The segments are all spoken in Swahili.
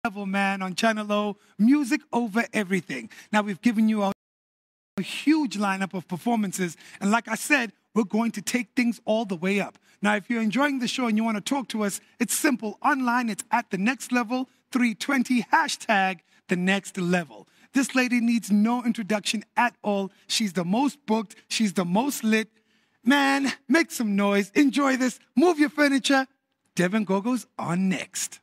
level, man, on Channel O, music over everything. Now, we've given you a huge lineup of performances, and like I said, we're going to take things all the way up. Now, if you're enjoying the show and you want to talk to us, it's simple. Online, it's at The Next Level 320, hashtag The Next Level. This lady needs no introduction at all. She's the most booked. She's the most lit. Man, make some noise. Enjoy this. Move your furniture. Devin Gogo's on next.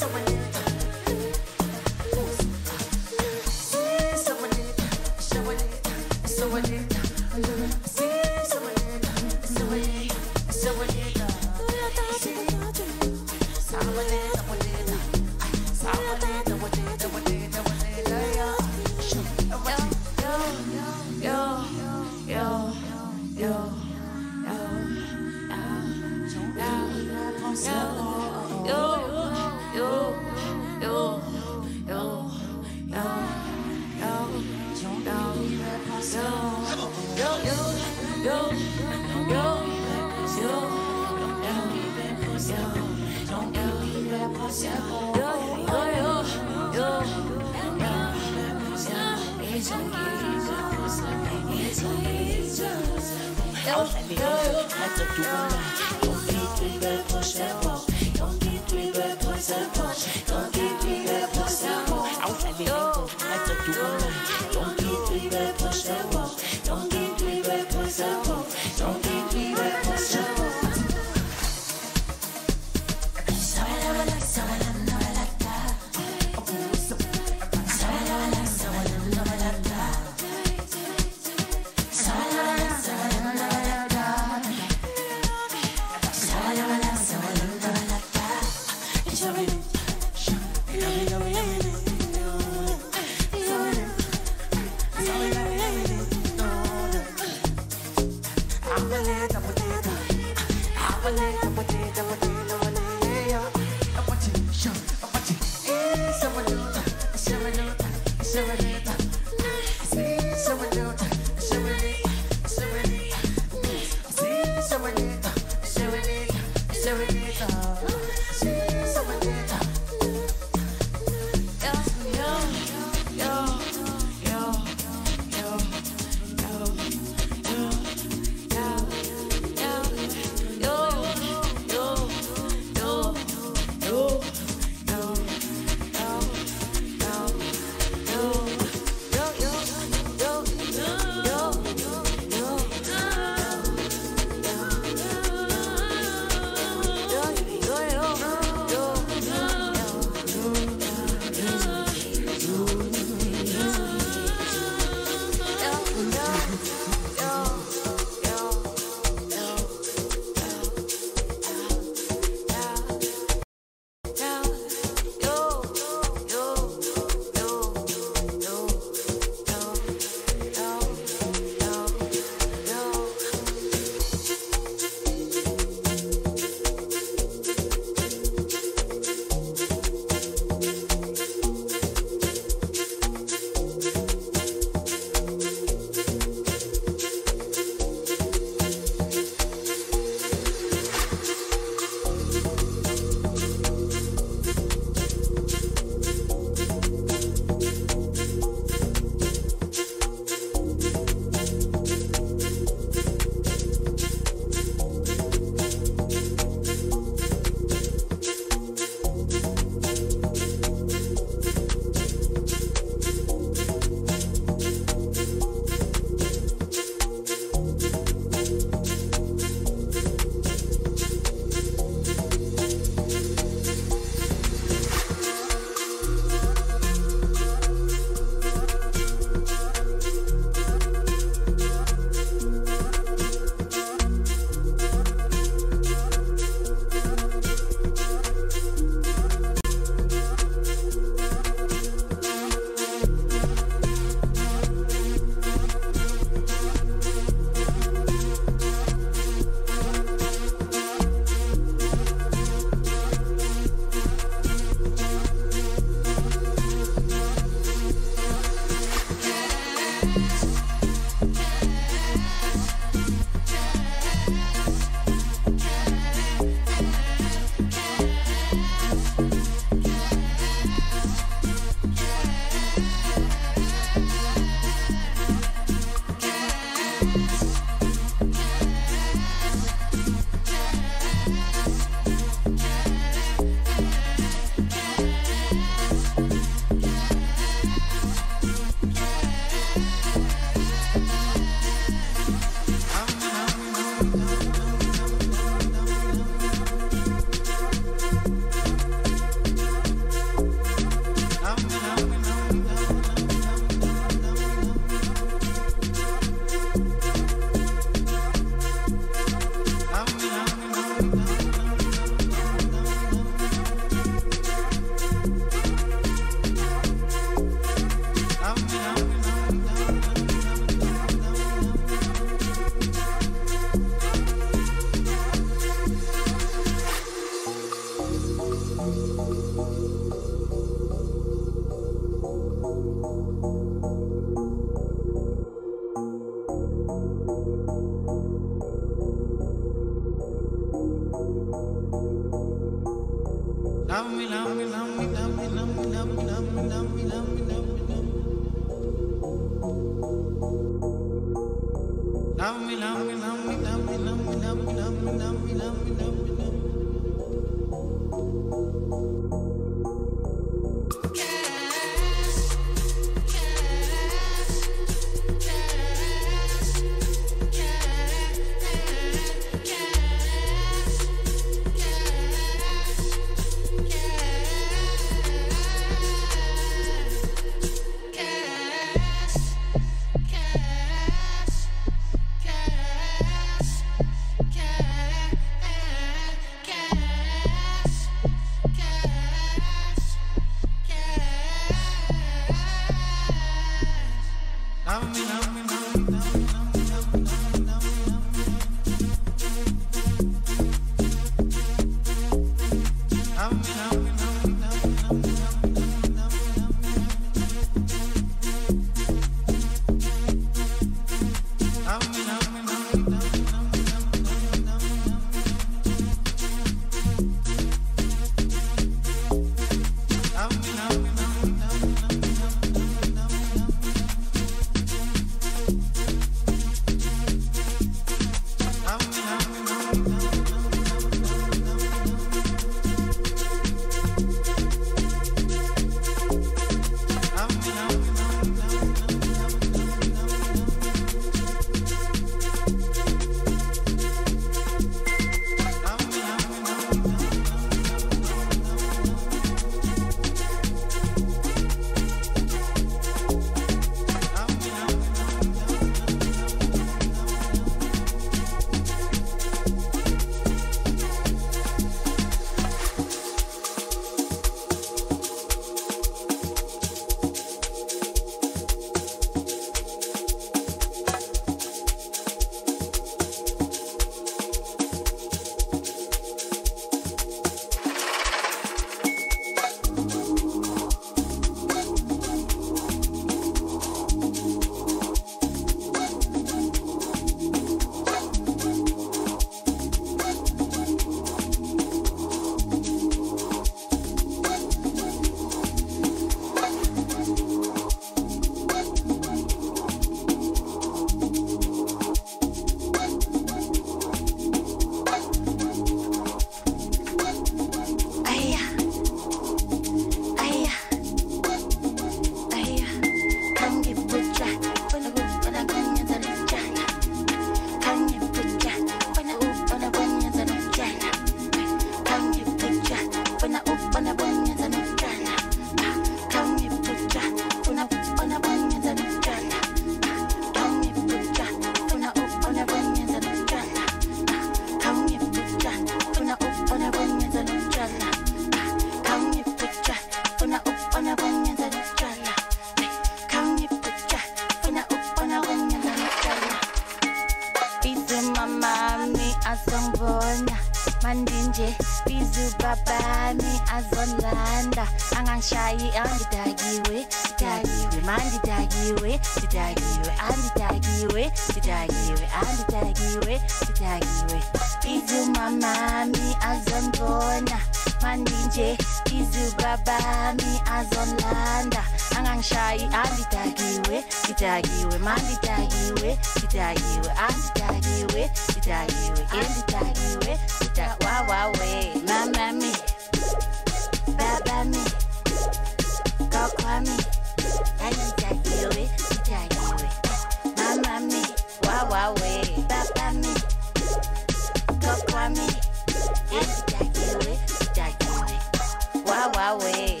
mandinje bizu babami azonlanda angangshayi angidagiwe dagiwe mandidagiwe didagiwe andidagiwe didagiwe andidagiwe didagiwe bizu mamami azonbona mandinje bizu babami azonlanda angangshayi andidagiwe didagiwe mandidagiwe didagiwe andidagiwe didagiwe andidagiwe wawawe mamami babami kakwami andidagiwe didagiwe mamami wawawe babami kakwami andidagiwe didagiwe wawawe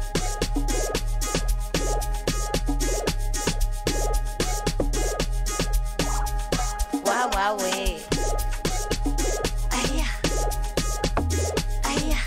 wawawe aya aya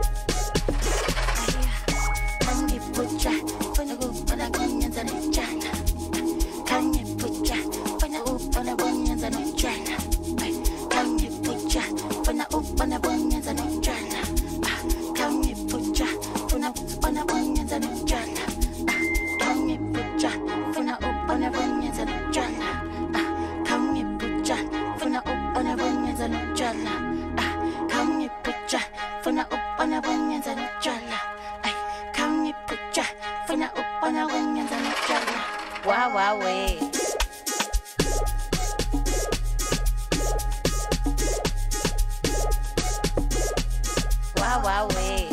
aya kangi pucha pana kunyanza nchana kangi pucha pana kunyanza nchana kangi pucha pana kunyanza nchana kangi pucha pana kunyanza nchana kangi pucha pana kunyanza nchana kangi pucha pana kunyanza nchana kangi pucha pana kunyanza nchana kangi pucha pana kunyanza nchana wawawe wawawe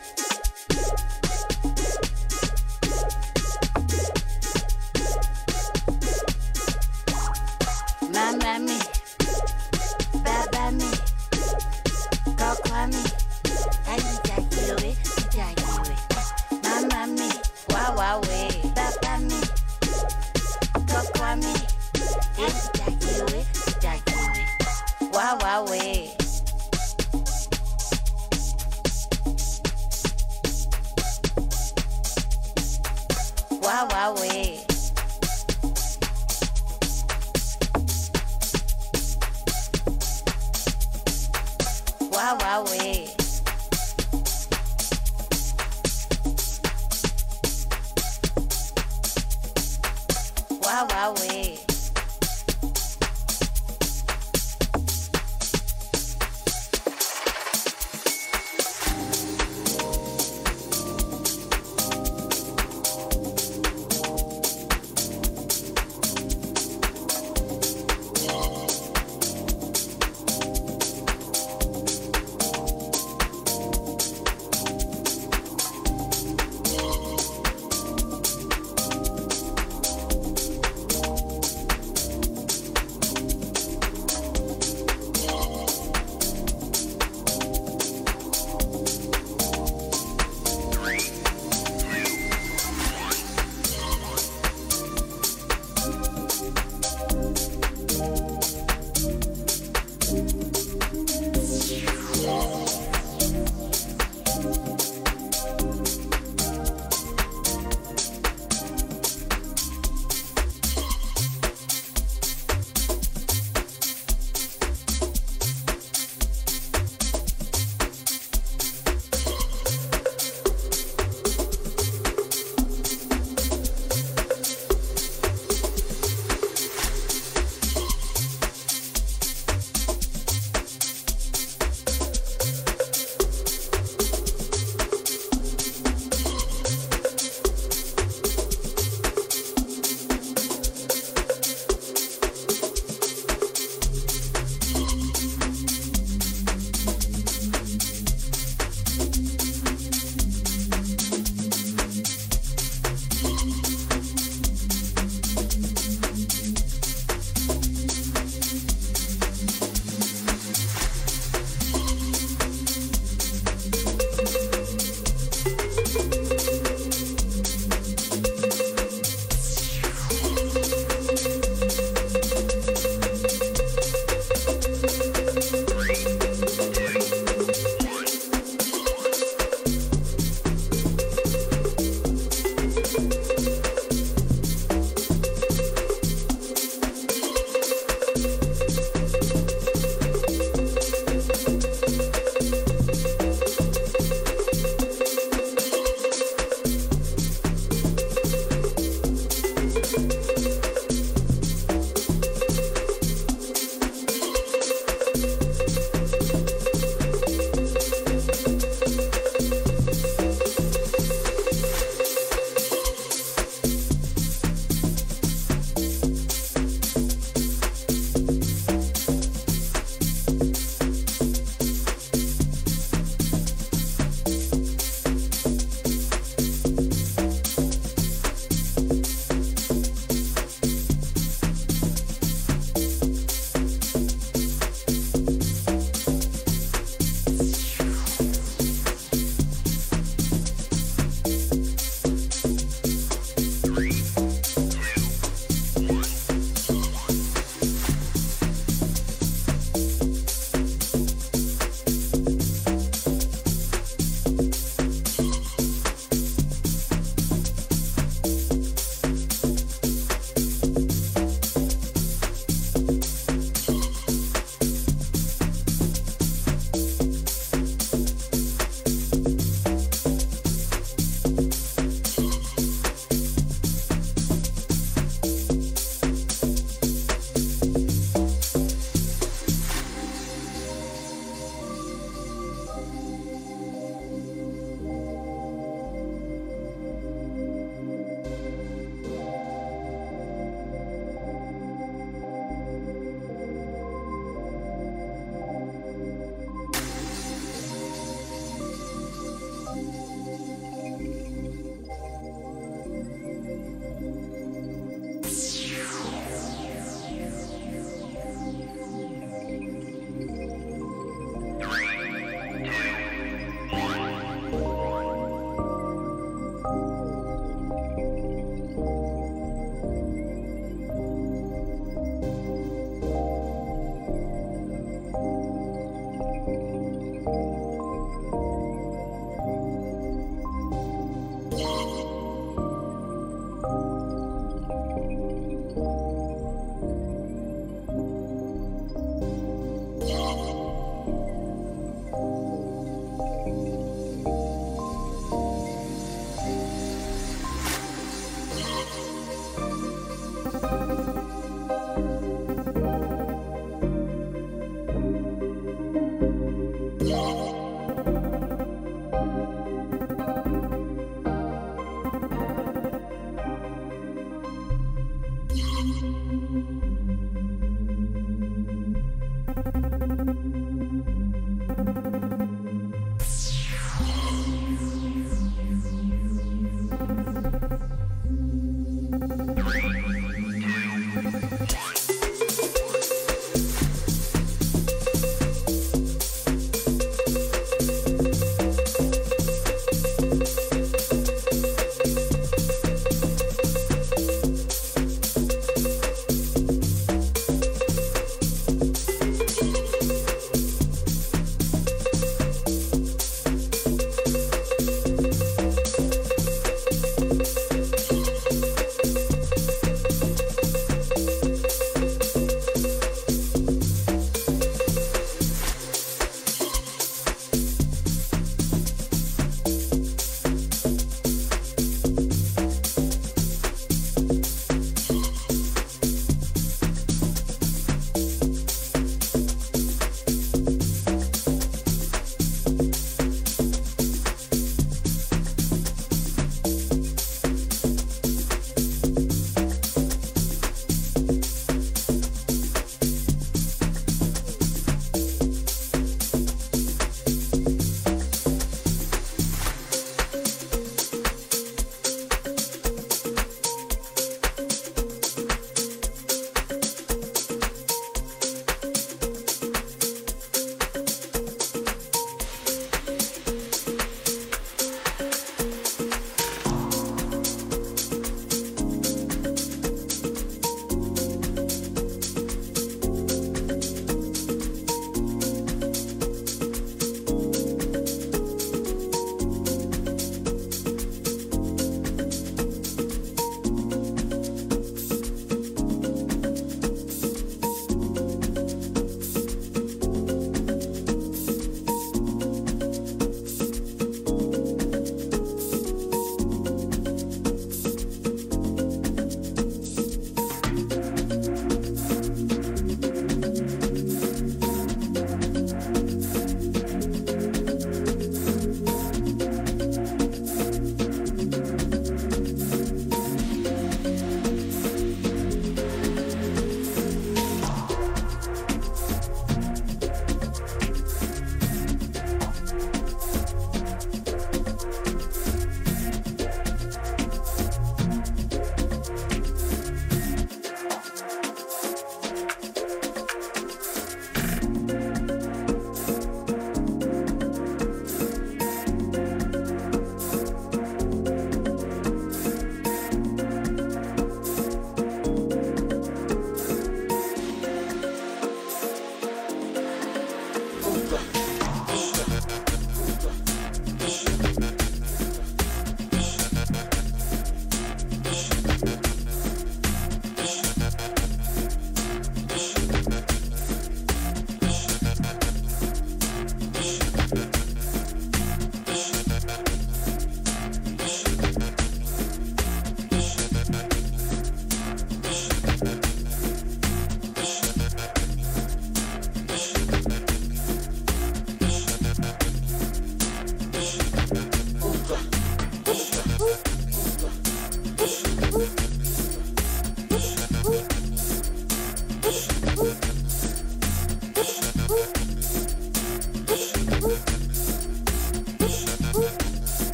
mamami babami kakwami andidagiwe didagiwe mamami wawawe babami kakwami andidagiwe didagiwe wawawe wawawe wawawe wawawe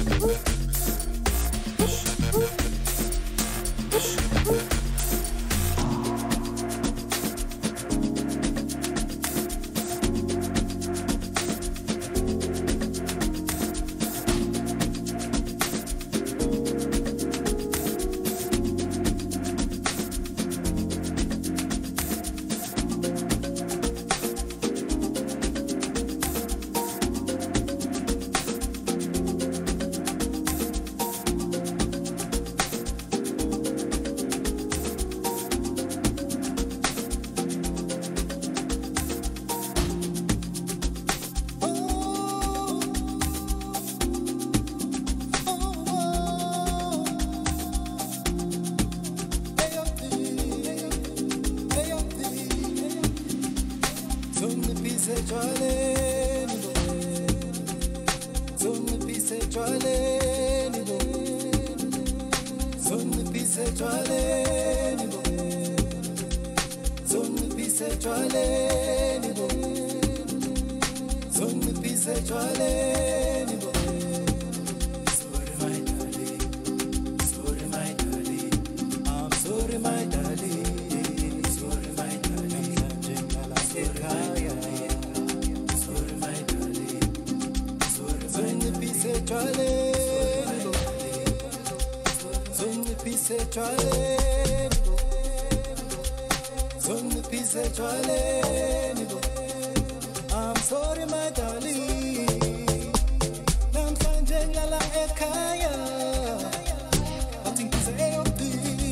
I'm sorry, my darling. Namhlanje ngilala ekhaya. Athi ngize eyodi.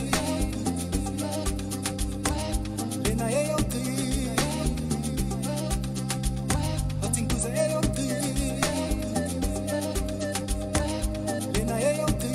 Lena eyodi. Athi ngize eyodi. Lena eyodi.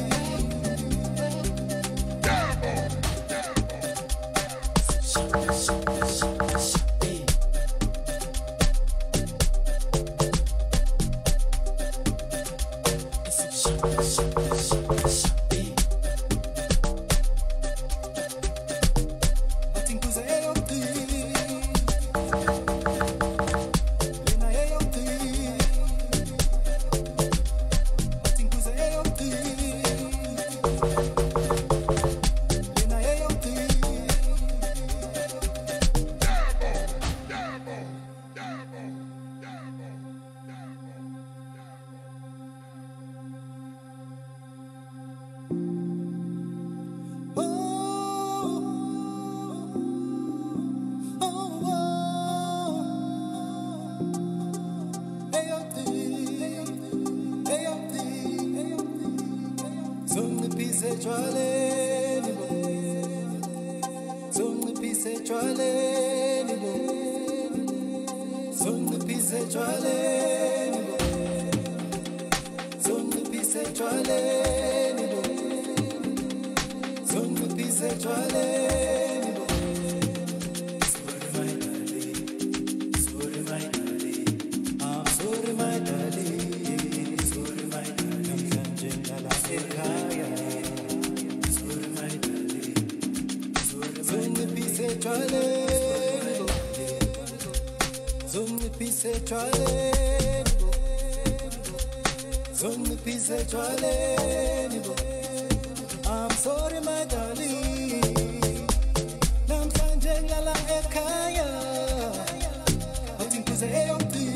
I'm sorry, my darling. Namhlanje ngilala ekhaya. Athi ngize eyodi.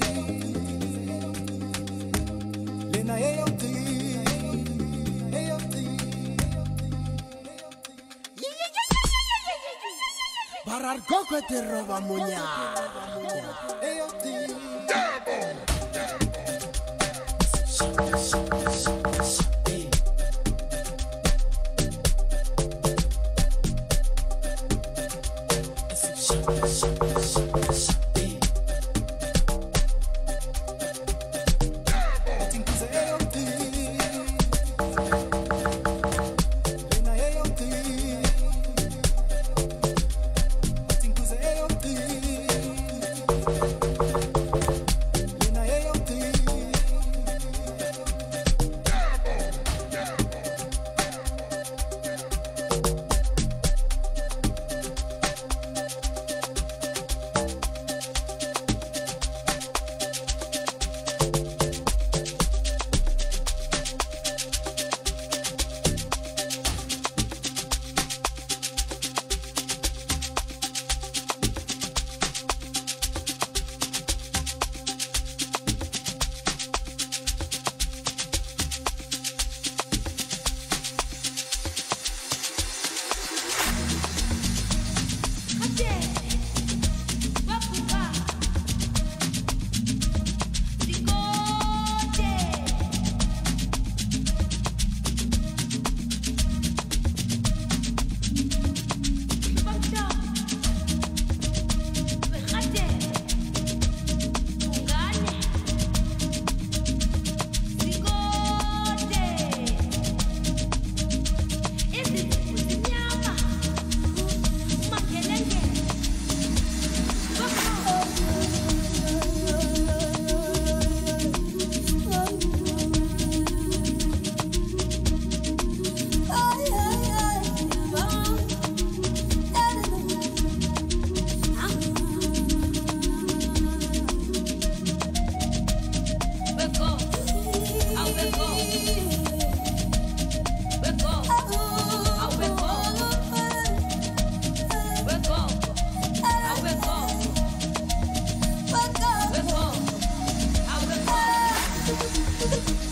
Lena eyodi. Barar koko te roba munya.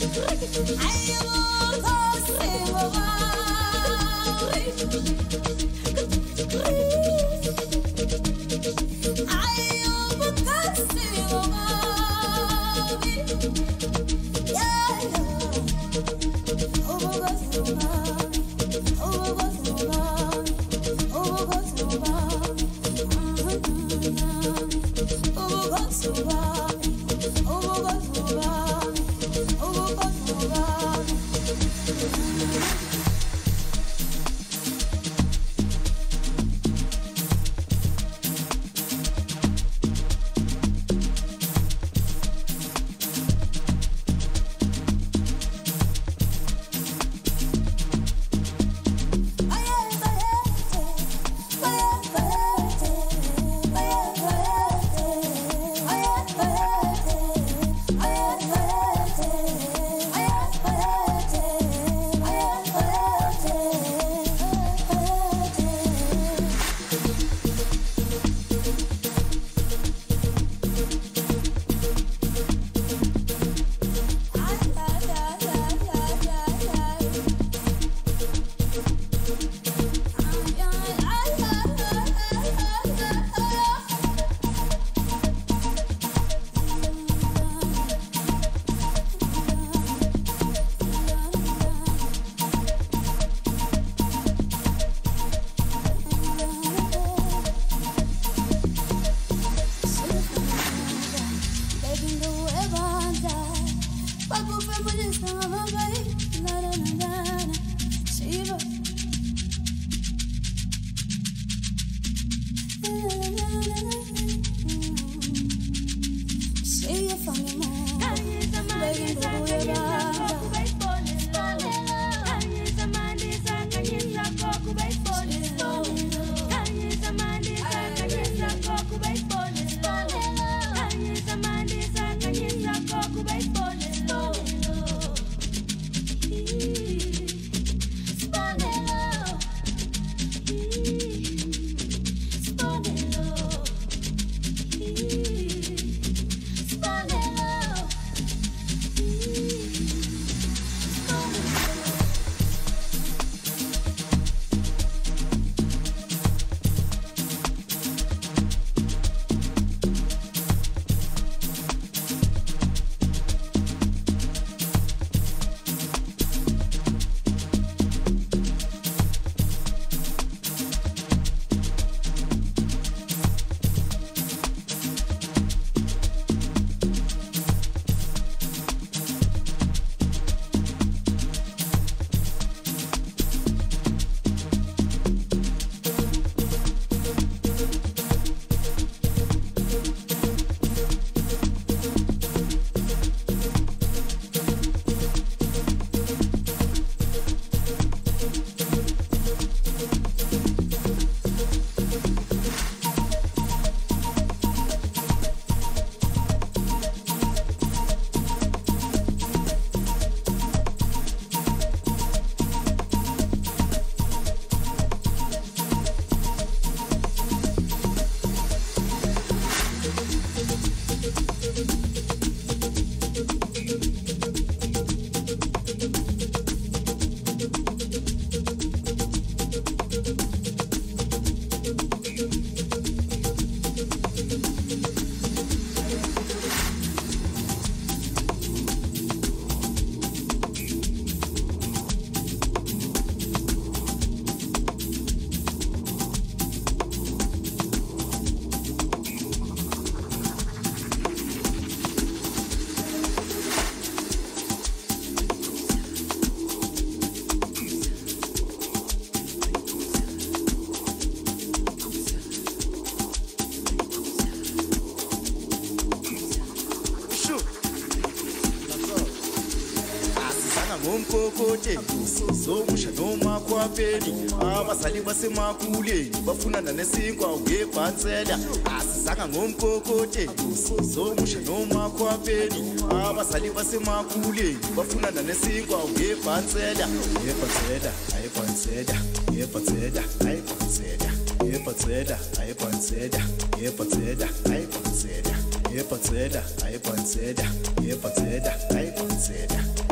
ngomkokote sokusha noma kwapheli abazali basemakhuleni bafunana nesinkwa ngebhansela asizanga ngomkokote sokusha noma kwapheli abazali basemakhuleni bafunana nesinkwa ngebhansela yebhansela ayibhansela yebhansela ayibhansela yebhansela ayibhansela yebhansela ayibhansela yebhansela ayibhansela yebhansela ayibhansela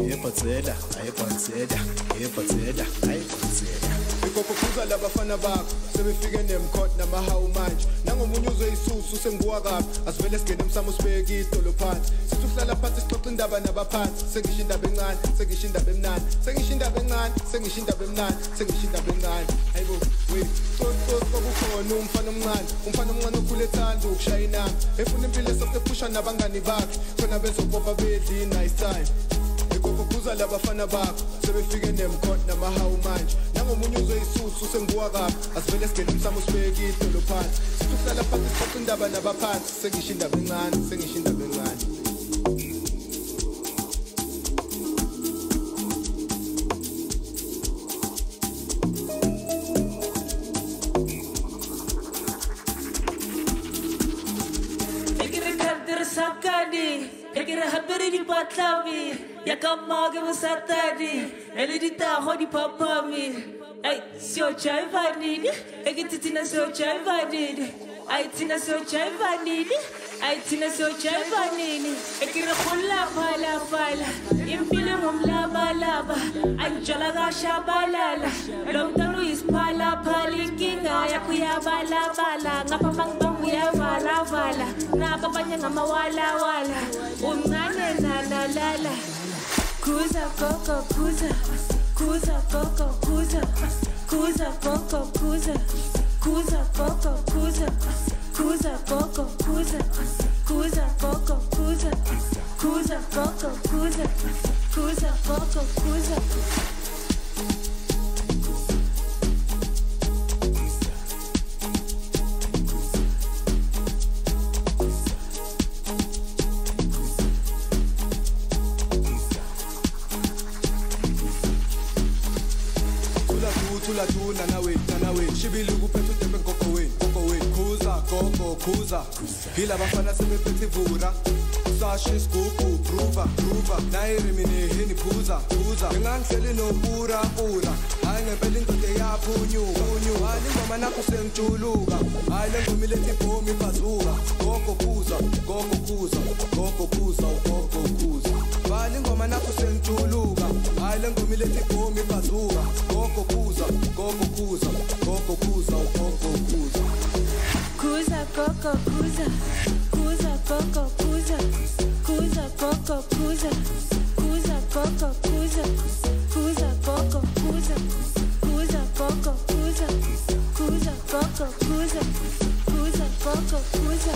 yebhatsela ayebhatsela yebhatsela ayebhatsela ikophuza labafana bakho sebefike nemkhot namahawu manje nangomunye uzoyisusu senguwa kabi asivele singene emsamo sibeke idolo phansi sithi ukuhlala phansi sixoxa indaba nabaphansi sengisho indaba encane sengisho indaba emnandi sengisho indaba encane sengisho indaba emnandi sengisho indaba encane hayibo wait kokukhona umfana omncane okhule ethanda ukushaya inamba efuna impilo esopepusha nabangani bakhe khona bezobopha bedli nice time ikophuza labafana bakho sebefike nemkhot namahawu manje nangomunye uzoyisusu senguwa kabi asivele singene emsamo sibeke idolo phansi sithi ukuhlala phansi sixoxa indaba nabaphansi sengisho indaba encane sengisho indaba encane Ekere hapere di patlavi ya kamage musatadi ele di taho di papami ay sio chai vanidi ekititina sio chai vanidi ay tina sio chai vanidi ay tina sio chai vanidi ekere khulla phala impile ngumlaba anjala gasha balala lomtanu isphala phalinkinga yakuyabala ngapha mangibambu yavala nababanye ngamawala uncane nalala kuza koko kuza koko kuza koko kuza koko kuza koko kuza koko kuza nawe shibili kuphethe uDebe ngoko wenu kuza hila bafana sebephethe ivura sashi scoop prova nayiremini heni phuza ngangihleli nopura hayi ngempela indoda yaphunyuka hayi ingoma nakho sengijuluka hayi lengoma ilethi bomb ibhazuka gogo kuza bali ingoma nakho sengijuluka hayi lengoma ilethi bomb ibhazuka gogo kuza Kuza koko kuza koko kuza koko kuza koko kuza koko kuza koko kuza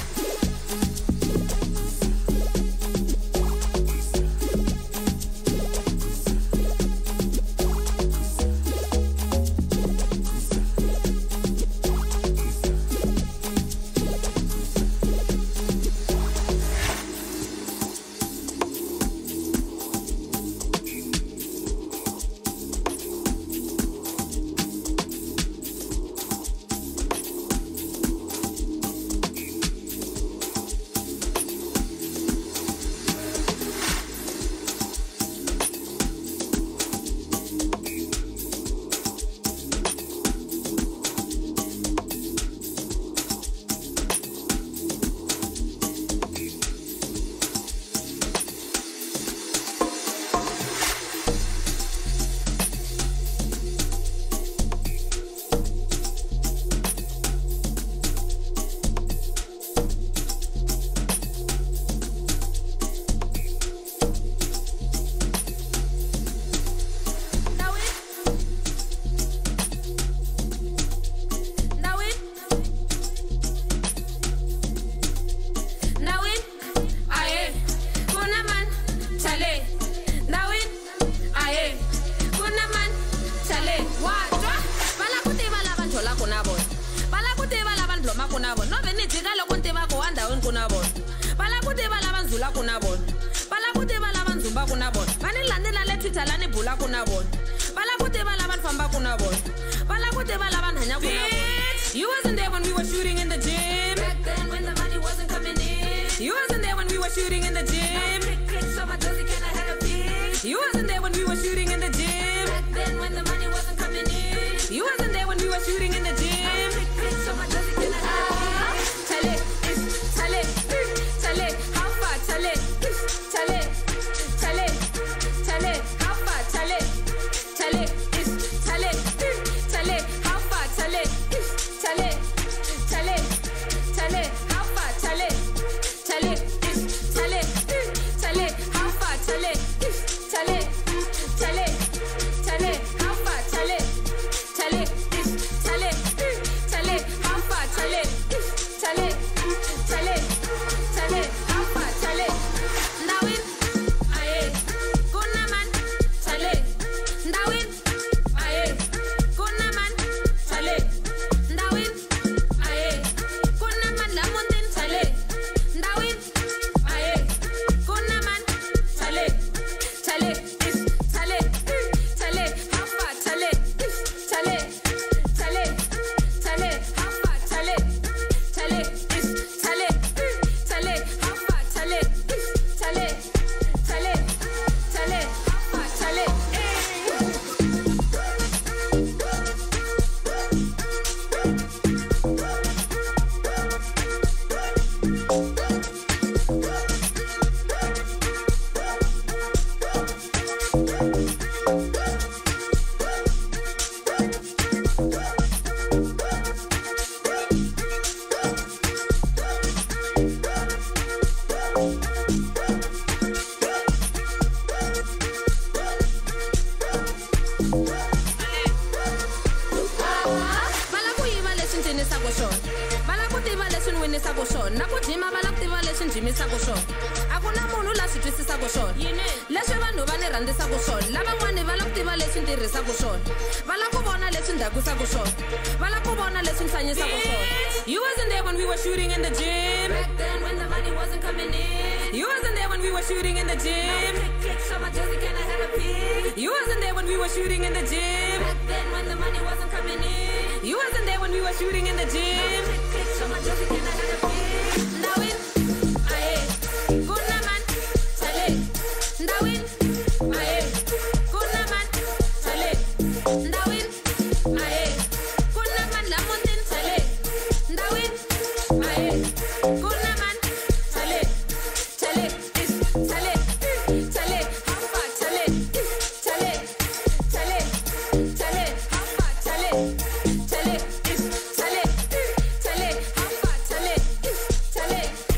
You wasn't there when we were shooting in the gym. Back then when the money wasn't coming in. You wasn't there when we were shooting in the gym. So my Josie can I have a pic? You wasn't there when we were shooting in the gym. Back then when the money wasn't coming in. You wasn't there when we were shooting in the gym. So my Josie can I have a pic? Chale, how far? Chale. ku swona na ku jima va la ku tiva leswi jimisaka swona a ku na munhu la swi twisisaka swona leswi vanhu va ni rhandzisaka swona lavan'wani va la ku tiva leswi tirhisaka swona va la ku vona leswi ndhakusaka swona va la ku vona leswi hanyisaka swona. You wasn't there when we were shooting in the gym back then when the money wasn't coming in. You wasn't there when we were shooting in the gym. So my jersey can I have a pic? You wasn't there when we were shooting in the gym back then when the money wasn't coming in. You wasn't there when we were shooting in the gym. So my jersey can I have a pic? Ndawin, aye, kuna man, chale. Ndawin, aye, kuna man, chale. Ndawin, aye, kuna man la mountain chale. Ndawin, aye, kuna man, chale, chale, is chale, chale, how far chale, chale, chale, chale, how far chale, chale, is chale, chale, how far chale, chale.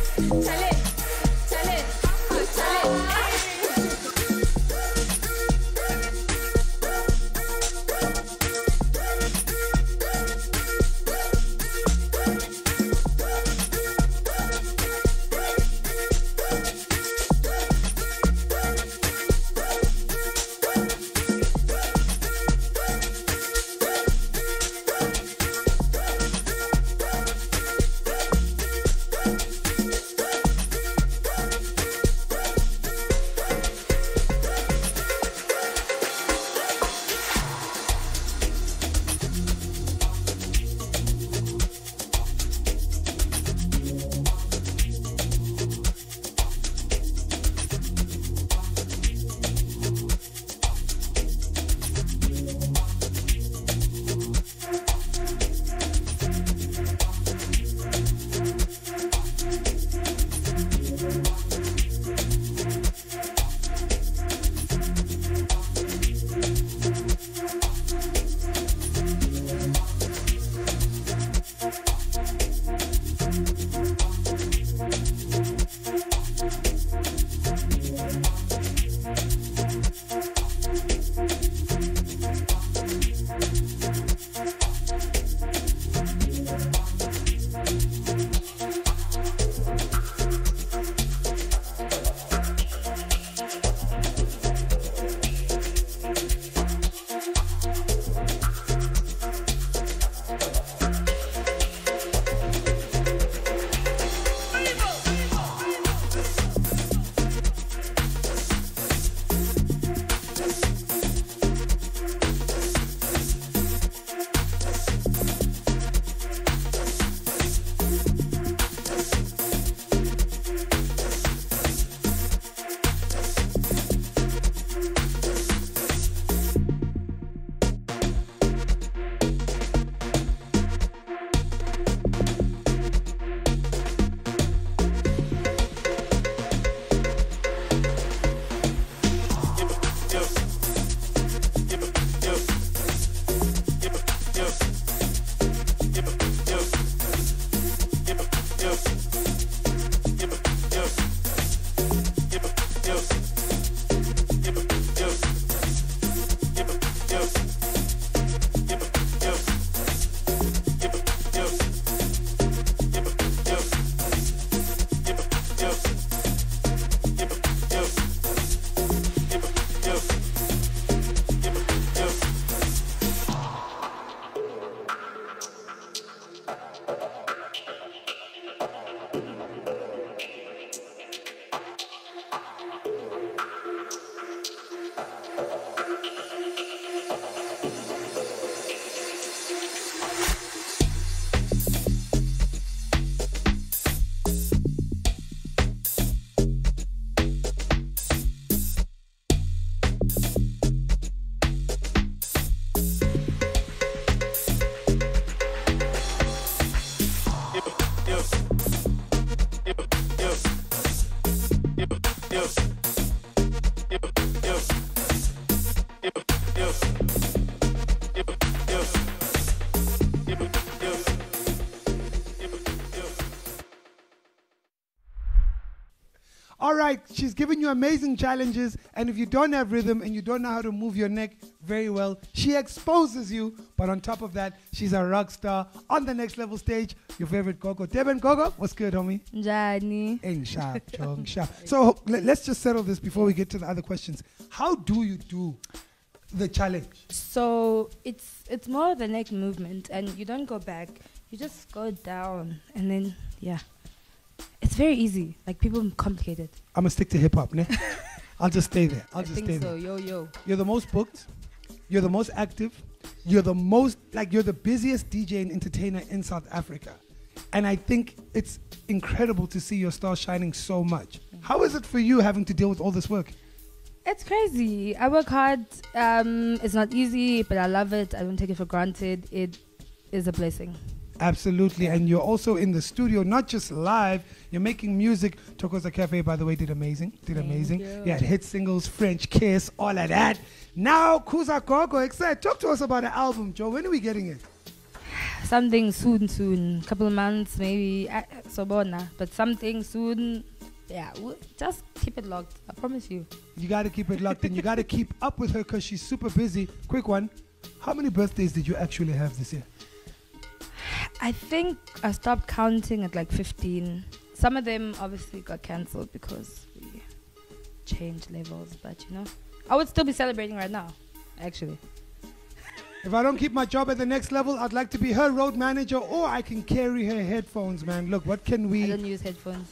right, she's giving you amazing challenges, and if you don't have rhythm and you don't know how to move your neck very well, she exposes you. But on top of that, she's a rock star on the Next Level stage. Your favorite Gogo. Deben Gogo, what's good, homie? Njani. Ain't sharp, chong, sharp. So let's just settle this before we get to the other questions. How do you do the challenge? So it's more of the neck movement, and you don't go back. You just go down, and then it's very easy. Like people complicate it. I'm gonna stick to hip hop, ne? I'll just stay there. I think so. Yo. You're the most booked. You're the most active. You're the most you're the busiest DJ and entertainer in South Africa, and I think it's incredible to see your star shining so much. How is it for you having to deal with all this work? It's crazy. I work hard. It's not easy, but I love it. I don't take it for granted. It is a blessing. Absolutely. And you're also in the studio, not just live. You're making music. Tokoza Cafe, by the way, did amazing. Thank you. You had hit singles, French Kiss, all of that. Now, Kuza Gogo, excited. Talk to us about the album, Joe. When are we getting it? Something soon. Couple of months, maybe. But something soon. Yeah, just keep it locked. I promise you. You got to keep it locked in. You got to keep up with her because she's super busy. Quick one. How many birthdays did you actually have this year? I think I stopped counting at like 15. Some of them obviously got cancelled because we changed levels. But, I would still be celebrating right now, actually. If I don't keep my job at the Next Level, I'd like to be her road manager, or I can carry her headphones, man. Look, what can we... I don't use headphones.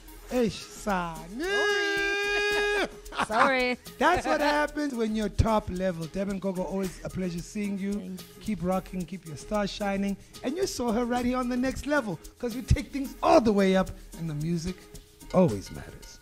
Sorry. That's what happens when you're top level. Deben Gogo, always a pleasure seeing you. Thank you. Keep rocking, keep your stars shining. And you saw her right here on the Next Level because we take things all the way up and the music always matters.